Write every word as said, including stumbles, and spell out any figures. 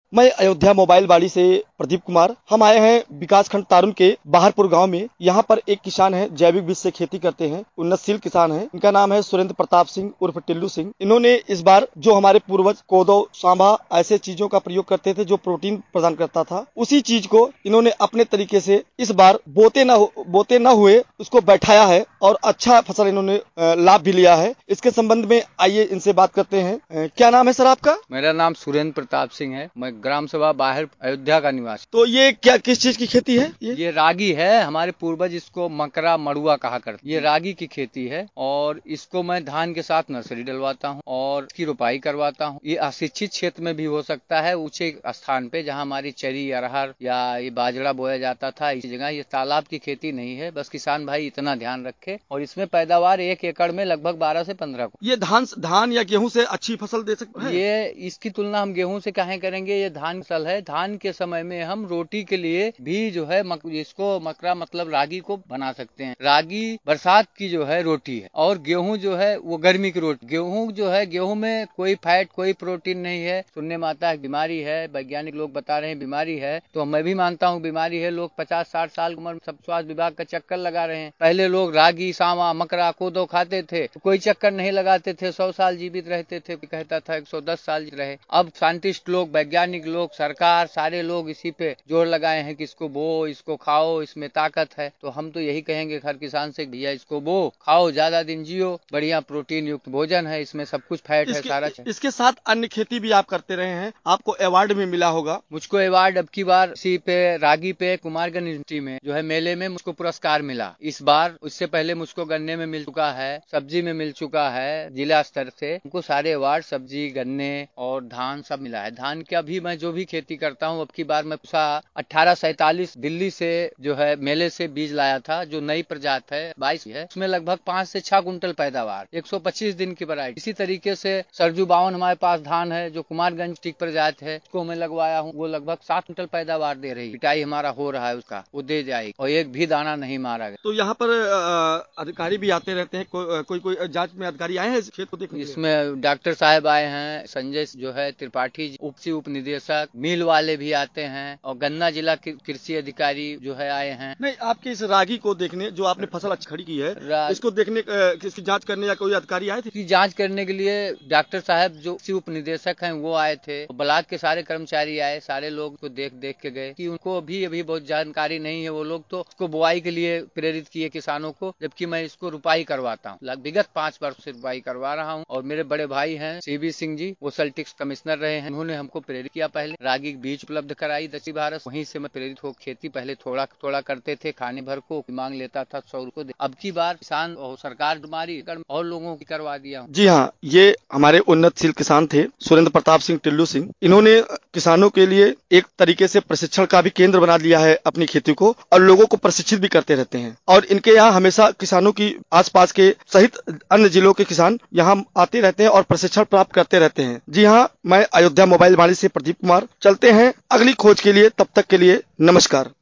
मैं अयोध्या मोबाइल वाड़ी से प्रदीप कुमार। हम आए हैं विकास खंड तारुन के बाहरपुर गांव में। यहाँ पर एक किसान है, जैविक विधि से खेती करते हैं, उन्नतशील किसान है। इनका नाम है सुरेंद्र प्रताप सिंह उर्फ टिल्लू सिंह। इन्होंने इस बार जो हमारे पूर्वज कोदो सांभा ऐसे चीजों का प्रयोग करते थे जो प्रोटीन प्रदान करता था, उसी चीज को इन्होंने अपने तरीके से इस बार बोते न बोते न हुए उसको बैठाया है और अच्छा फसल इन्होंने लाभ भी लिया है। इसके संबंध में आइए इनसे बात करते हैं। क्या नाम है सर आपका? मेरा नाम सुरेंद्र प्रताप सिंह है। मैं ग्राम सभा बाहर अयोध्या का निवासी। तो ये क्या किस चीज की खेती है? ये ये रागी है। हमारे पूर्वज इसको मकरा मड़ुआ कहा करते। ये रागी की खेती है और इसको मैं धान के साथ नर्सरी डलवाता हूँ और इसकी रोपाई करवाता हूँ। ये अशिक्षित क्षेत्र में भी हो सकता है, ऊंचे स्थान पे जहाँ हमारी चरी अरहर या ये बाजरा बोया जाता था, इस जगह ये तालाब की खेती नहीं है। बस किसान भाई इतना ध्यान रखे और इसमें पैदावार एक एकड़ में लगभग बारह से पंद्रह को। ये धान धान या गेहूं से अच्छी फसल दे सकते हैं? ये इसकी तुलना हम गेहूं से काहे करेंगे? ये धान फसल है। धान के समय में हम रोटी के लिए भी जो है मक, इसको मकरा मतलब रागी को बना सकते हैं। रागी बरसात की जो है रोटी है और गेहूं जो है वो गर्मी की रोटी। गेहूं जो है, गेहूं में कोई फैट कोई प्रोटीन नहीं है। सुनने में आता है बीमारी है, वैज्ञानिक लोग बता रहे हैं बीमारी है, तो मैं भी मानता हूँ बीमारी है। लोग पचास साठ साल की उम्र में सब स्वास्थ्य विभाग का चक्कर लगा रहे हैं। पहले लोग रागी सावा मकरा कोदो खाते थे, कोई चक्कर नहीं लगाते थे, सौ साल जीवित रहते थे। कहता था एक सौ दस साल रहे। अब साइंटिस्ट लोग, वैज्ञानिक लोग, सरकार, सारे लोग इसी पे जोर लगाए हैं कि इसको बो, इसको खाओ, इसमें ताकत है। तो हम तो यही कहेंगे हर किसान से, भैया इसको बो, खाओ, ज्यादा दिन जियो, बढ़िया प्रोटीन युक्त भोजन है, इसमें सब कुछ फैट है, सारा है। इसके साथ अन्य खेती भी आप करते रहे हैं, आपको अवार्ड भी मिला होगा। मुझको अवार्ड अब की बार इसी पे रागी पे कुमारगंज यूनिवर्सिटी में जो है मेले में मुझको पुरस्कार मिला इस बार। उससे पहले मुझको गन्ने में मिल चुका है, सब्जी में मिल चुका है जिला स्तर से। हमको सारे अवार्ड सब्जी, गन्ने और धान सब मिला है। धान का भी मैं जो भी खेती करता हूँ, अब की बार मैं अठारह सैतालीस दिल्ली से जो है मेले से बीज लाया था, जो नई प्रजात है बाईस है। उसमें लगभग पांच से छह कुंटल पैदावार, एक सौ पच्चीस दिन की वैरायटी। इसी तरीके से सरजू बावन हमारे पास धान है जो कुमारगंज टिक प्रजात है, उसको मैं लगवाया हूँ। वो लगभग सात कुंटल पैदावार दे रही। पिटाई हमारा हो रहा है उसका, वो दे जाएगी और एक भी दाना नहीं मारा गया। तो यहाँ पर अधिकारी भी आते रहते हैं, को, कोई कोई जांच में अधिकारी आए हैं इस खेत को देखने? इसमें डॉक्टर साहब आए हैं, संजय जो है त्रिपाठी उप उप निदेशक, मिल वाले भी आते हैं और गन्ना जिला कृषि अधिकारी जो है आए हैं। नहीं, आपके इस रागी को देखने, जो आपने फसल अच्छी खड़ी की है, इसको देखने, इसकी जांच करने या कोई अधिकारी आए थे? इसकी जांच करने के लिए डॉक्टर साहब जो उप निदेशक हैं वो आए थे, ब्लॉक के सारे कर्मचारी आए, सारे लोग को देख देख के गए कि उनको अभी अभी बहुत जानकारी नहीं है। वो लोग तो इसको बुआई के लिए प्रेरित किए किसानों को, जबकि मैं इसको रुपाई करवाता हूँ। विगत पांच वर्ष से रुपाई करवा रहा हूँ। और मेरे बड़े भाई हैं सीबी सिंह जी, वो सेल्टिक्स कमिश्नर रहे हैं, उन्होंने हमको प्रेरित किया। पहले रागी बीज उपलब्ध कराई दक्षिण भारत, वहीं से मैं प्रेरित हो खेती पहले थोड़ा थोड़ा करते थे, खाने भर को मांग लेता था सौ रुपए। अब की बार किसान और सरकार हमारी और लोगों की करवा दिया। जी हाँ, ये हमारे उन्नतशील किसान थे सुरेंद्र प्रताप सिंह टिल्लू सिंह। इन्होंने किसानों के लिए एक तरीके से प्रशिक्षण का भी केंद्र बना दिया है अपनी खेती को, और लोगों को प्रशिक्षित भी करते रहते हैं। और इनके यहाँ हमेशा किसानों की आसपास के सहित अन्य जिलों के किसान यहाँ आते रहते हैं और प्रशिक्षण प्राप्त करते रहते हैं। जी हाँ, मैं अयोध्या मोबाइल वाणी से प्रदीप कुमार। चलते हैं अगली खोज के लिए, तब तक के लिए नमस्कार।